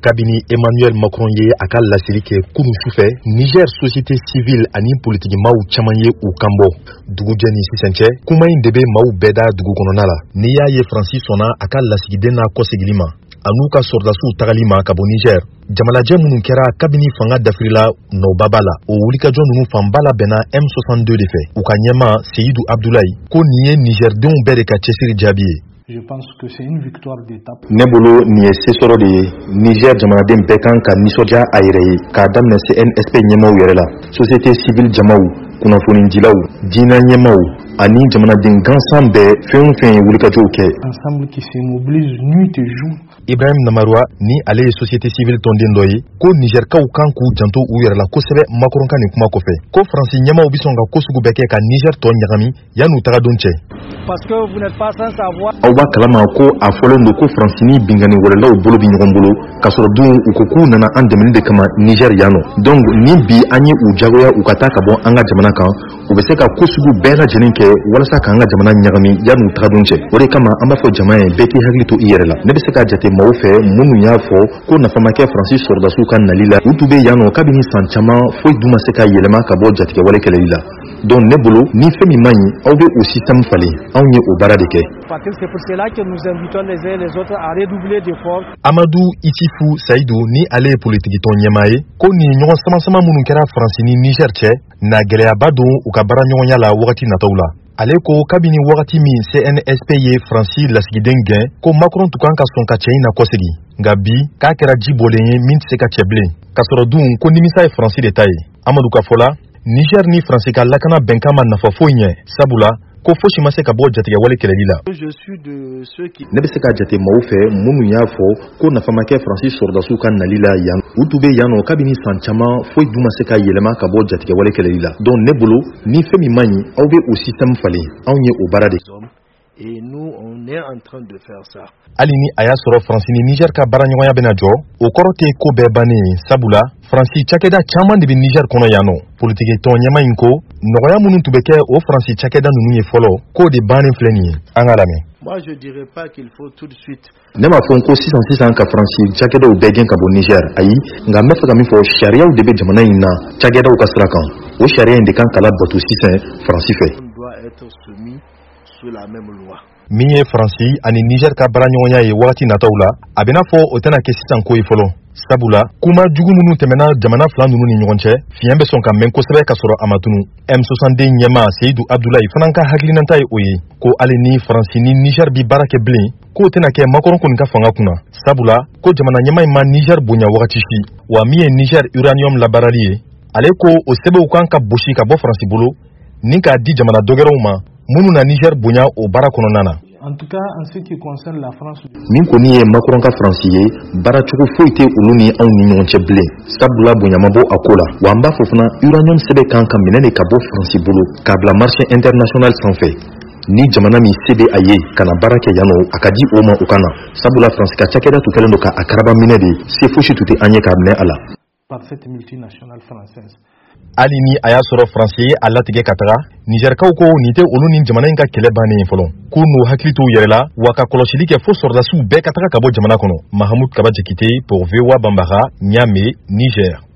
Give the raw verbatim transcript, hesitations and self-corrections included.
kabini Emmanuel Macron ye aka laseli kɛ kunu sufɛ Niger société civile ani politique maaw caman ye u kanbɔ dugujɛ ni sisan cɛ kuma in de bɛ maaw bɛɛ da dugu kɔnɔna la n'i y'a ye Fransi sɔnna aka lasigiden n'a kɔsegili ma an'u ka sɔrdasiw tagali ma ka bɔ Niger jamanajɛ minnu kɛra kabini fanga dafirila nɔbaba la o wulikajɔ ninnu fanba la bɛnna M soixante-deux de fɛ u ka ɲɛma Seydou Abdoulaye ko nin ye Nigerdenw bɛɛ de ka cɛsiri jaabi ye. Je pense que c'est une victoire d'étape. Ne bolo nin ye se sɔrɔ de ye Niger jamanaden bɛɛ kan ka nisɔndiya a yɛrɛ ye k'a daminɛ C N S P ɲɛmaw yɛrɛ la société civile jamaw kunnafonidilaw diinɛ ɲɛmaw ani jamanaden gansan bɛɛ fɛn o fɛn ye wulikajɔw kɛ. Ensemble qui se mobilise nuit et jour. Ibrahim Namarwa ni ale ye société civile tɔnden dɔ ye ko Nigerkaw kan k'u janto u yɛrɛ la kosɛbɛ Macron ka nin kuma kɔfɛ ko Faransi ɲɛmaw bi sɔn ka ko sugu bɛɛ kɛ ka Niger tɔ ɲagami yan'u taga don cɛ. Parce que vous n'êtes pas sans savoir. Aw b'a kalama ko a fɔlen don ko Faransi ni bingani wɛrɛlaw bolo bi ɲɔgɔn bolo ka sɔrɔ dun u ko k'u nana an dɛmɛni de kama Niger yan nɔ. Donc ni bi an ye u jagoya u ka taa ka bɔ an ka jamana kan u bɛ se ka ko sugu bɛɛ lajɛlen kɛ walasa k'an ka jamana ɲagami yan'u taga don cɛ. O de kama an b'a fɔ jama ye bɛɛ k'i hakili to i yɛrɛ la. Ne bɛ se ka jate maaw fɛ minnu y'a fɔ ko nafa ma kɛ Faransi sɔrdasiw ka nali la u tun bɛ yan nɔ kabini san caman foyi dun ma se ka yɛlɛma ka bɔ jatigɛwale kɛlɛli la. Donc ne bolo ni fɛn min man ɲi aw bɛ o système falen anw ye o baara de kɛ. C'est pour cela que nous invitons les uns les autres à redoubler d'efforts. Amadou Itifu Saïdou ni ale ye politiki tɔn ɲɛmaa ye ko nin ɲɔgɔn sama-sama minnu kɛra Faransi ni Niger cɛ na gɛlɛyaba don u ka baara ɲɔgɔnya la wagati nataw la. Ale ko kabini wagati min C N S P ye Faransi lasigiden gɛn ko Macron tun kan ka sɔn ka cɛ in na kɔsegi nka bi k'a kɛra ji bɔlen ye min tɛ se ka cɛ bilen ka sɔrɔ dun ko nimisa ye Faransi de ta ye. Amadou ka fɔ la Niger ni Faransi ka lakana bɛnkan ma nafa foyi ɲɛ sabula ko fosi ma se ka bɔ jatigɛwale kɛlɛli la. Je suis de ceux qui ne bɛ se ka jate maaw fɛ minnu y'a fɔ ko nafa ma kɛ Faransi sɔrdasiw ka nali la yan u tun bɛ yan nɔ kabini san caman foyi dun ma se ka yɛlɛma ka bɔ jatigɛwale kɛlɛli la. Donc ne bolo ni fɛn min man ɲi aw bɛ o système falen anw ye o baara de. Et nous, on est en train de faire ça. Hali ni a y'a sɔrɔ Faransi ni Niger ka baaraɲɔgɔnya bɛna jɔ o kɔrɔ tɛ ko bɛɛ bannen sabula Faransi cakɛda caman de bɛ Niger kɔnɔ yan nɔ politiki tɔn ɲɛma in ko nɔgɔya minnu tun bɛ kɛ o Faransi cakɛda ninnu ye fɔlɔ k'o de bannen filɛ nin ye an ka lamɛn. Moi je dirais pas qu'il faut tout de suite. Ne m'a fɔ ko sisan sisan ka Faransi cakɛdaw bɛɛ gɛn ka bɔ Niger ayi nka n bɛ fɛ ka min fɔ sariyaw de bɛ jamana in na cakɛdaw ka sira kan o sariya in de kan ka labato sisan Faransi fɛ. On doit être soumis sous la même loi. Min ye Faransi ani Niger ka baaraɲɔgɔnya ye wagati nataw la a bɛna fɔ o tɛna kɛ sisan ko ye fɔlɔ sabula kuma jugu minnu tɛmɛna jamana fila ninnu ni ɲɔgɔn cɛ fiɲɛ bɛ sɔn ka mɛn kosɛbɛ ka sɔrɔ a ma tunu. M soixante-deux ɲɛma Seydou Abdoulaye fana ka hakilinata ye o ye ko hali ni Faransi ni Niger bi baara kɛ bilen k'o tɛna kɛ Macron kɔni ka fanga kunna sabula ko jamana ɲɛma in ma Niger bonya wagati si wa min ye Niger uranium labaarali ye ale ko o sɛbɛnw kan ka bosi ka bɔ Faransi bolo ni k'a di jamana dɔgɛrɛw ma minnu na Niger bonya o baara kɔnɔna na. En tout cas, en ce qui concerne la France, min kɔni ye Macron ka Faransi ye baara cogo foyi tɛ olu ni anw ni ɲɔgɔn cɛ bilen sabula bonya ma bɔ a ko la wa an b'a fɔ fana uranium sɛbɛn kan ka minɛ de ka bɔ Faransi bolo k'a bila marché international sanfɛ ni jamana min se bɛ a ye ka na baara kɛ yan nɔ a ka di o ma o ka na sabula Faransi ka cakɛda tun kɛlen don ka a karaba minɛ de se fosi tun tɛ an ye k'a minɛ a la. Par cette multinationale française. Hali ni a y'a sɔrɔ Faransi ye a latigɛ ka taga Nigerkaw ko nin tɛ olu ni jamana in ka kɛlɛ bannen ye fɔlɔ k'u n'u hakili t'u yɛrɛ la wa ka kɔlɔsili kɛ fo sɔrdasiw bɛɛ ka taga ka bɔ jamana kɔnɔ. Mahamudu Kaba Jakite pour V O A Bambara, Niamey, Niger.